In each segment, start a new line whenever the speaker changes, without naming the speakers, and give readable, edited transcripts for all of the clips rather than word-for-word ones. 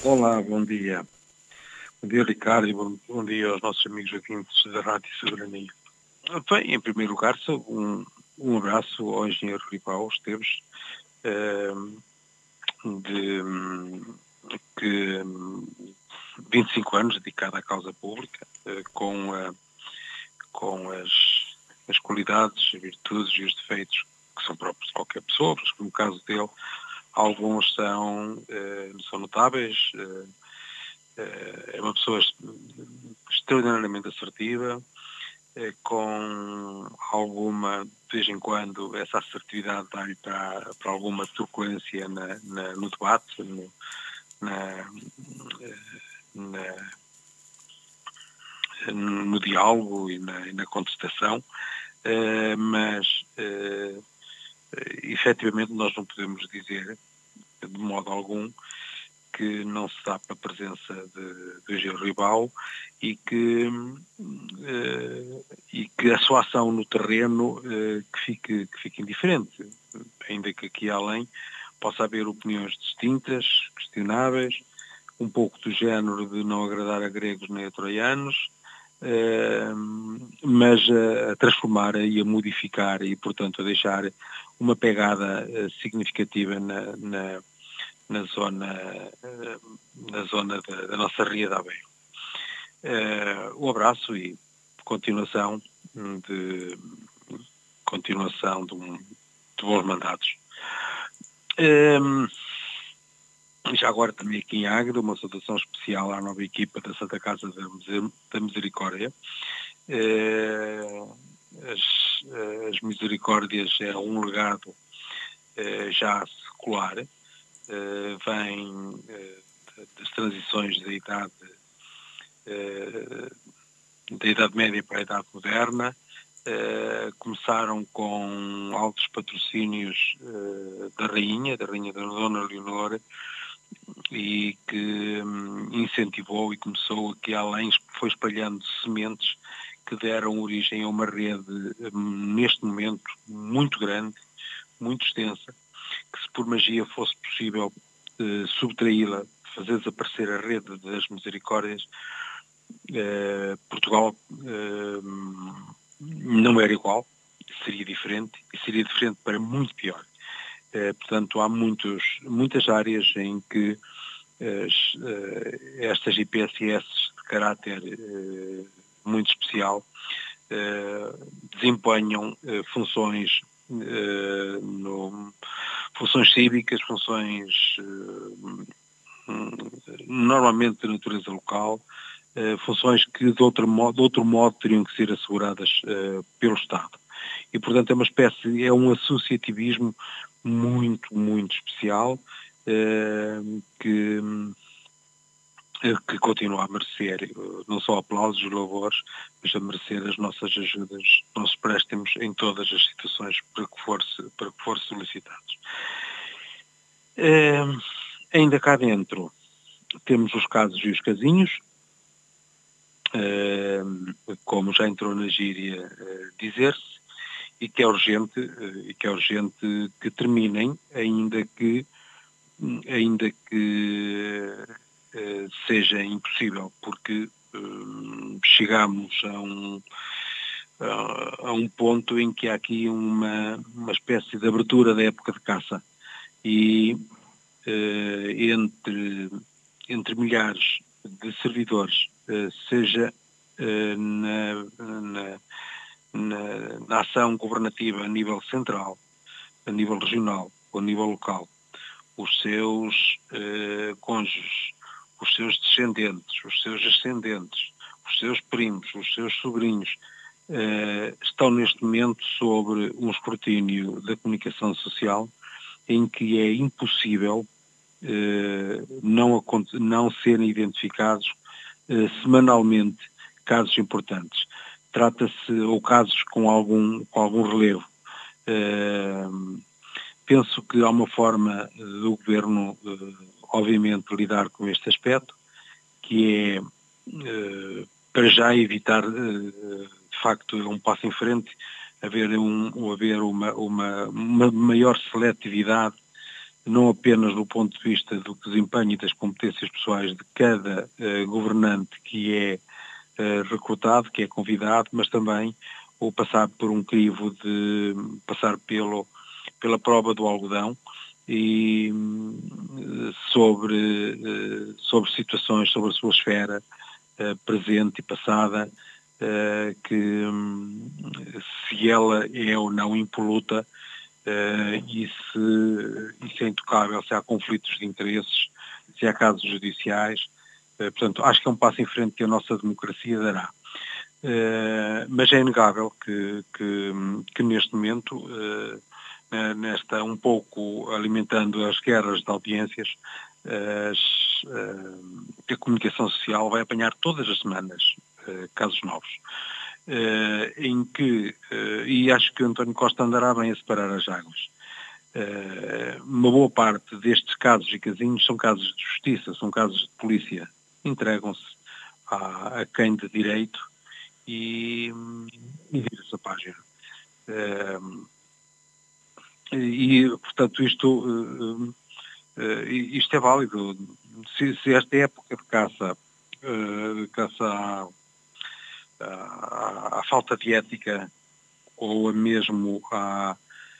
Olá, bom dia. Bom dia, Ricardo, e bom dia aos nossos amigos ouvintes da Rádio Soberania. Bem, em primeiro lugar, um abraço ao engenheiro Ribal Esteves, de que 25 anos dedicado à causa pública, com as qualidades, as virtudes e os defeitos que são próprios de qualquer pessoa, mas no caso dele, alguns são notáveis. É uma pessoa extraordinariamente assertiva, com alguma, de vez em quando, essa assertividade dá-lhe para alguma truculência no debate, no diálogo e na contestação, mas efetivamente nós não podemos dizer, de modo algum, que não se dá para a presença de Eugênio Ribal e que a sua ação no terreno que fique indiferente, ainda que aqui além possa haver opiniões distintas, questionáveis, um pouco do género de não agradar a gregos nem a troianos, mas a transformar e a modificar e, portanto, a deixar uma pegada significativa na zona da nossa Ria de Aveiro. Um abraço e continuação de bons mandatos. Já agora também aqui em Águeda, uma saudação especial à nova equipa da Santa Casa da Misericórdia. As Misericórdias é um legado já secular, vem das transições da Idade Média para a Idade Moderna. Começaram com altos patrocínios da Rainha da Dona Leonor, e que incentivou e começou aqui além, foi espalhando sementes que deram origem a uma rede, neste momento, muito grande, muito extensa, que se por magia fosse possível subtraí-la, fazer desaparecer a rede das Misericórdias, Portugal não era igual, seria diferente, e seria diferente para muito pior. Portanto, há muitas áreas em que estas IPSS de caráter muito especial desempenham funções cívicas, funções normalmente de natureza local, funções que de outro modo teriam que ser asseguradas pelo Estado. E, portanto, é um associativismo muito, muito especial, que continua a merecer não só aplausos e louvores, mas a merecer as nossas ajudas, nossos préstimos em todas as situações para que for solicitados. Ainda cá dentro temos os casos e os casinhos, como já entrou na gíria dizer-se, e que é urgente que terminem, ainda que seja impossível, porque chegamos a um ponto em que há aqui uma espécie de abertura da época de caça, e entre milhares de servidores, seja na ação governativa a nível central, a nível regional ou a nível local, os seus cônjuges, os seus descendentes, os seus ascendentes, os seus primos, os seus sobrinhos, estão neste momento sobre um escrutínio da comunicação social, em que é impossível não serem identificados semanalmente casos importantes. Trata-se, ou casos com algum relevo. Penso que há uma forma do Governo, obviamente, lidar com este aspecto, que é, para já, evitar, de facto, um passo em frente, haver uma maior seletividade não apenas do ponto de vista do desempenho e das competências pessoais de cada governante que é recrutado, que é convidado, mas também o passar por um crivo de passar pela prova do algodão e sobre situações, sobre a sua esfera presente e passada, que se ela é ou não impoluta, e se é intocável, se há conflitos de interesses, se há casos judiciais. Portanto, acho que é um passo em frente que a nossa democracia dará. Mas é inegável que neste momento, nesta um pouco alimentando as guerras de audiências, a comunicação social vai apanhar todas as semanas casos novos. Em que, e acho que o António Costa andará bem a separar as águas. Uma boa parte destes casos e casinhos são casos de justiça, são casos de polícia. Entregam-se a quem de direito e vira-se a página. Portanto, isto é válido. Se esta época de caça à falta de ética ou mesmo à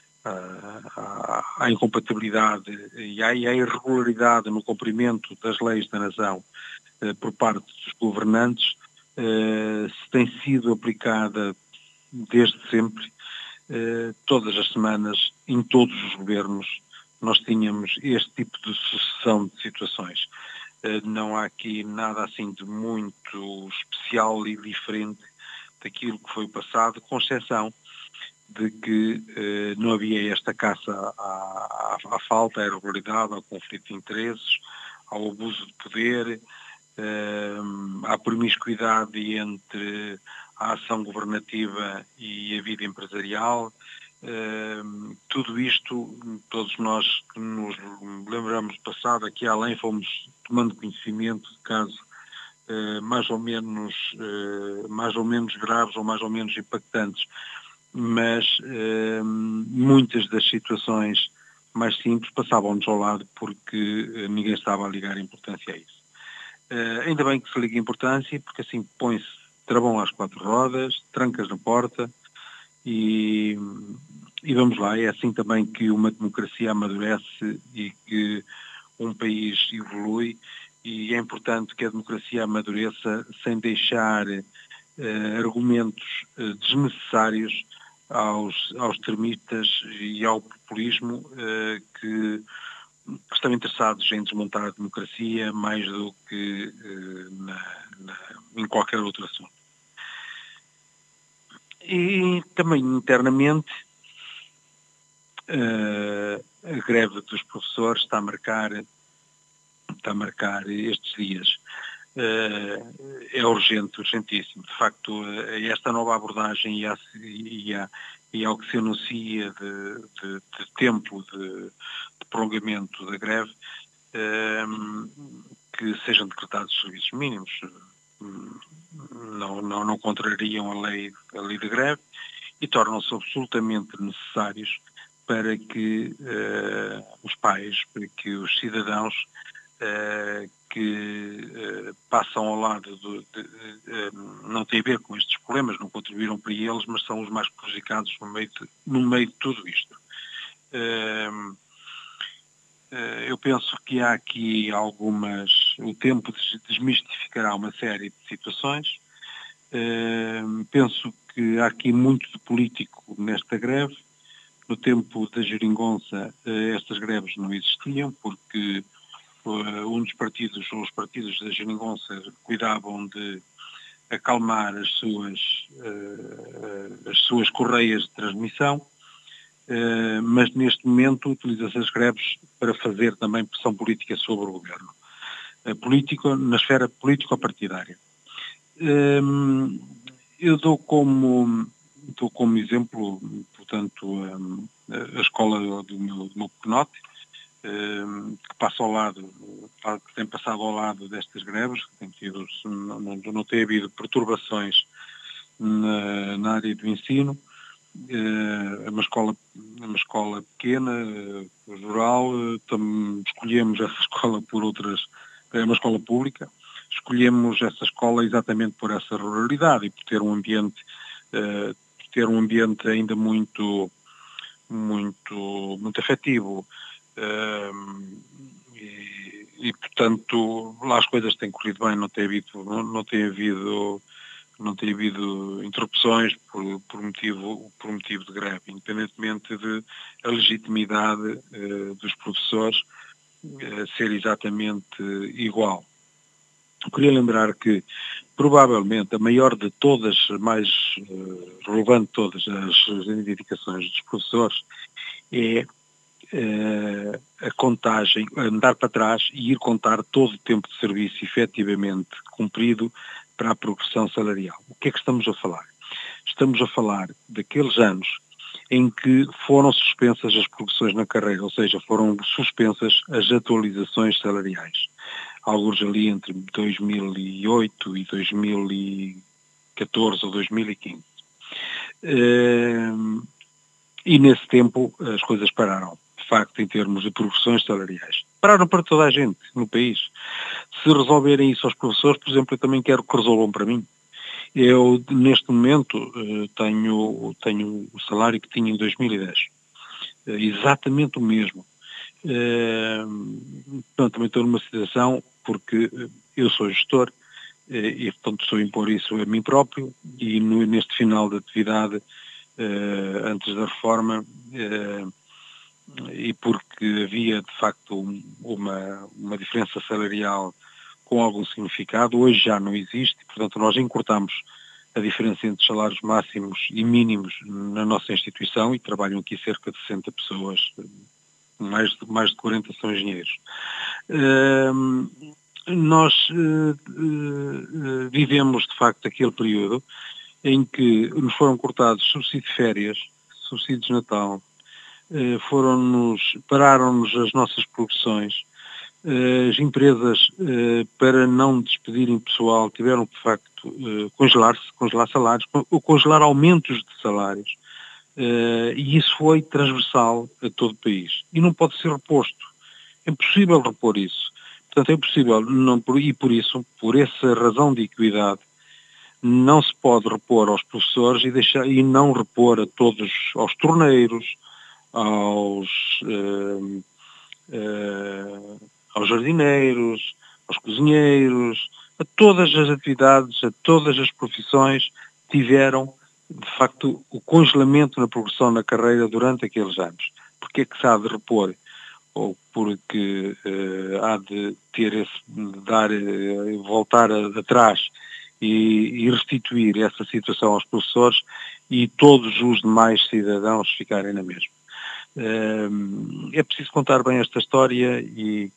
incompatibilidade e à irregularidade no cumprimento das leis da nação por parte dos governantes, se tem sido aplicada desde sempre, todas as semanas, em todos os governos, nós tínhamos este tipo de sucessão de situações. Não há aqui nada assim de muito especial e diferente daquilo que foi o passado, com exceção de que não havia esta caça à falta, à irregularidade, ao conflito de interesses, ao abuso de poder, à promiscuidade entre a ação governativa e a vida empresarial. Tudo isto, todos nós que nos lembramos do passado, aqui além fomos tomando conhecimento de casos mais ou menos graves ou mais ou menos impactantes, mas muitas das situações mais simples passavam-nos ao lado porque ninguém estava a ligar importância a isso. Ainda bem que se liga importância, porque assim põe-se travão às quatro rodas, trancas na porta e vamos lá. É assim também que uma democracia amadurece e que um país evolui, e é importante que a democracia amadureça sem deixar argumentos desnecessários aos extremistas e ao populismo que estão interessados em desmontar a democracia mais do que em qualquer outro assunto. E também internamente a greve dos professores está a marcar estes dias. É urgente, urgentíssimo. De facto, esta nova abordagem e ao que se anuncia de tempo de prolongamento da greve, que sejam decretados serviços mínimos, não contrariam a lei de greve e tornam-se absolutamente necessários para que os pais, para que os cidadãos que passam ao lado não tem a ver com estes problemas, não contribuíram para eles, mas são os mais prejudicados no meio de tudo isto. Eu penso que há aqui o tempo desmistificará uma série de situações. Penso que há aqui muito de político nesta greve. No tempo da geringonça, estas greves não existiam, porque um dos partidos, ou os partidos da geringonça, cuidavam de acalmar as suas correias de transmissão, mas neste momento utiliza-se as greves para fazer também pressão política sobre o governo. Na esfera político-partidária. Eu dou como exemplo, portanto, a escola do meu pequenote, que passa ao lado, que tem passado ao lado destas greves, que não tem havido perturbações na área do ensino, é uma escola pequena, rural, escolhemos essa escola é uma escola pública, escolhemos essa escola exatamente por essa ruralidade e por ter um ambiente ainda muito afetivo. Portanto, lá as coisas têm corrido bem, não tem havido interrupções por motivo de greve, independentemente de a legitimidade dos professores ser exatamente igual. Queria lembrar que, provavelmente, a maior de todas, mais relevante de todas as reivindicações dos professores é a contagem, andar para trás e ir contar todo o tempo de serviço efetivamente cumprido para a progressão salarial. O que é que estamos a falar? Estamos a falar daqueles anos em que foram suspensas as progressões na carreira, ou seja, foram suspensas as atualizações salariais. Alguns ali entre 2008 e 2014 ou 2015. E nesse tempo as coisas pararam, de facto, em termos de progressões salariais. Pararam para toda a gente no país. Se resolverem isso aos professores, por exemplo, eu também quero que resolvam para mim. Eu, neste momento, tenho o salário que tinha em 2010. Exatamente o mesmo. Portanto, também estou numa situação porque eu sou gestor e, portanto, estou a impor isso a mim próprio e neste final de atividade, antes da reforma, e porque havia, de facto, uma diferença salarial com algum significado, hoje já não existe, portanto, nós encurtamos a diferença entre salários máximos e mínimos na nossa instituição e trabalham aqui cerca de 60 pessoas, mais de 40 são engenheiros. Nós vivemos, de facto, aquele período em que nos foram cortados subsídios de férias, subsídios de Natal, pararam-nos as nossas produções, as empresas, para não despedirem pessoal, tiveram, de facto, congelar salários, ou congelar aumentos de salários, e isso foi transversal a todo o país. E não pode ser reposto. É impossível repor isso. Portanto, é impossível, e por essa razão de equidade, não se pode repor aos professores e não repor a todos, aos torneiros, aos jardineiros, aos cozinheiros, a todas as atividades, a todas as profissões tiveram, de facto, o congelamento na progressão na carreira durante aqueles anos. Porque é que se há de repor? Ou porque há de voltar atrás e restituir essa situação aos professores e todos os demais cidadãos ficarem na mesma. É preciso contar bem esta história e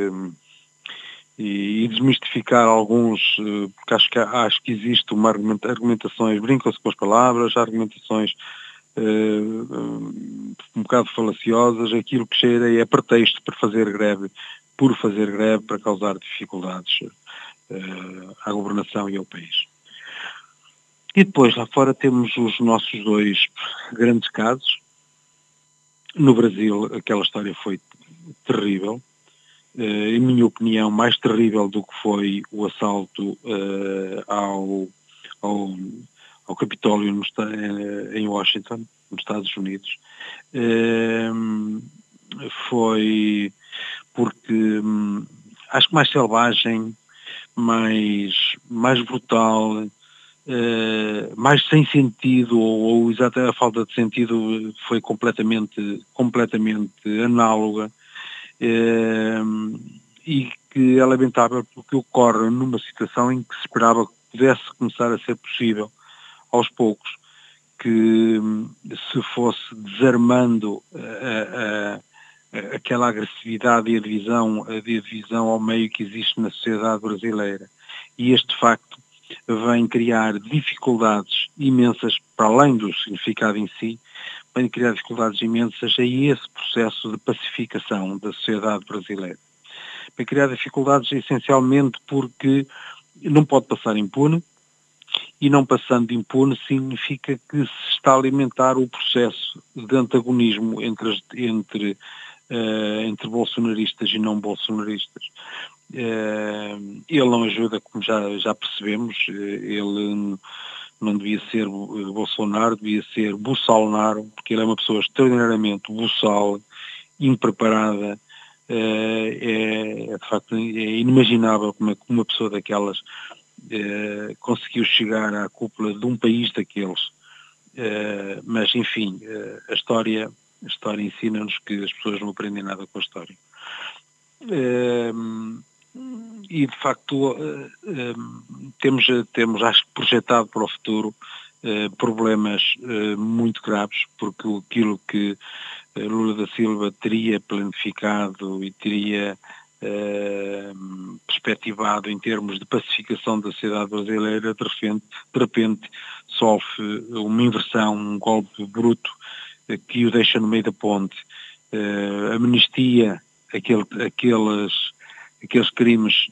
desmistificar alguns, porque acho que existe uma argumentações, brincam-se com as palavras, argumentações um bocado falaciosas, aquilo que cheira é pretexto para fazer greve, para causar dificuldades à governação e ao país. E depois, lá fora, temos os nossos dois grandes casos. No Brasil, aquela história foi terrível. Em minha opinião, mais terrível do que foi o assalto ao Capitólio em Washington, nos Estados Unidos. Foi porque acho que mais selvagem, mais brutal, mais sem sentido, ou exato, a falta de sentido foi completamente análoga, e que é lamentável porque ocorre numa situação em que se esperava que pudesse começar a ser possível, aos poucos, que se fosse desarmando aquela agressividade e a divisão ao meio que existe na sociedade brasileira. E este facto vem criar dificuldades imensas, para além do significado em si, vem criar dificuldades imensas a esse processo de pacificação da sociedade brasileira. Vem criar dificuldades essencialmente porque não pode passar impune e não passando impune significa que se está a alimentar o processo de antagonismo entre bolsonaristas e não bolsonaristas. Ele não ajuda, como já percebemos, ele não devia ser Bolsonaro, devia ser Bolsonaro, porque ele é uma pessoa extraordinariamente buçal, impreparada, de facto inimaginável como uma pessoa daquelas conseguiu chegar à cúpula de um país daqueles. Mas enfim, a história ensina-nos que as pessoas não aprendem nada com a história. E de facto temos acho que projetado para o futuro problemas muito graves, porque aquilo que Lula da Silva teria planificado e teria perspectivado em termos de pacificação da sociedade brasileira, de repente sofre uma inversão, um golpe bruto que o deixa no meio da ponte, amnistia aqueles crimes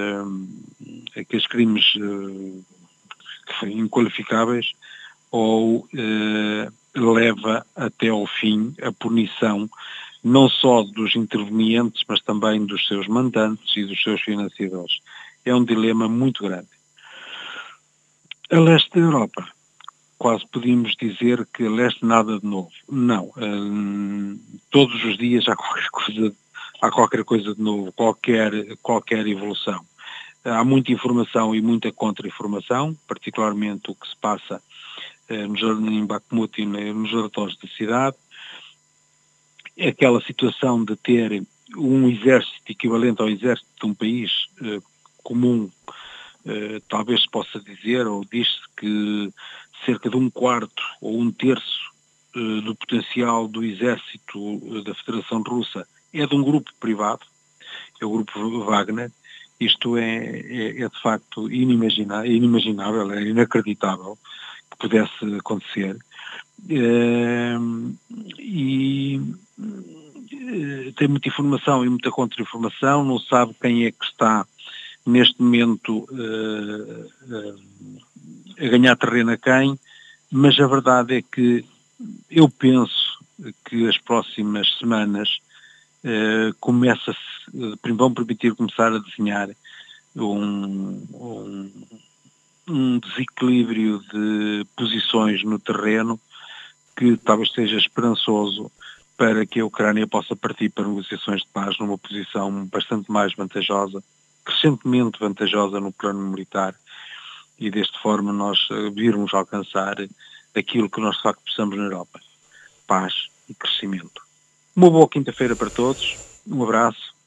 inqualificáveis, ou leva até ao fim a punição não só dos intervenientes, mas também dos seus mandantes e dos seus financiadores. É um dilema muito grande. A leste da Europa, quase podíamos dizer que a leste nada de novo. Não. Todos os dias há qualquer coisa de novo, qualquer evolução. Há muita informação e muita contra-informação, particularmente o que se passa em Bakhmut e nos arredores da cidade. Aquela situação de ter um exército equivalente ao exército de um país comum, talvez se possa dizer, ou diz-se que cerca de 1/4 ou 1/3 do potencial do exército da Federação Russa é de um grupo privado, é o grupo Wagner. Isto é de facto inimaginável, é inacreditável que pudesse acontecer. E tem muita informação e muita contra-informação, não sabe quem é que está neste momento a ganhar terreno a quem, mas a verdade é que eu penso que as próximas semanas vão permitir começar a desenhar um desequilíbrio de posições no terreno que talvez seja esperançoso para que a Ucrânia possa partir para negociações de paz numa posição bastante mais vantajosa, crescentemente vantajosa no plano militar, e desta forma nós virmos alcançar aquilo que nós de facto precisamos na Europa: paz e crescimento. Uma boa quinta-feira para todos, um abraço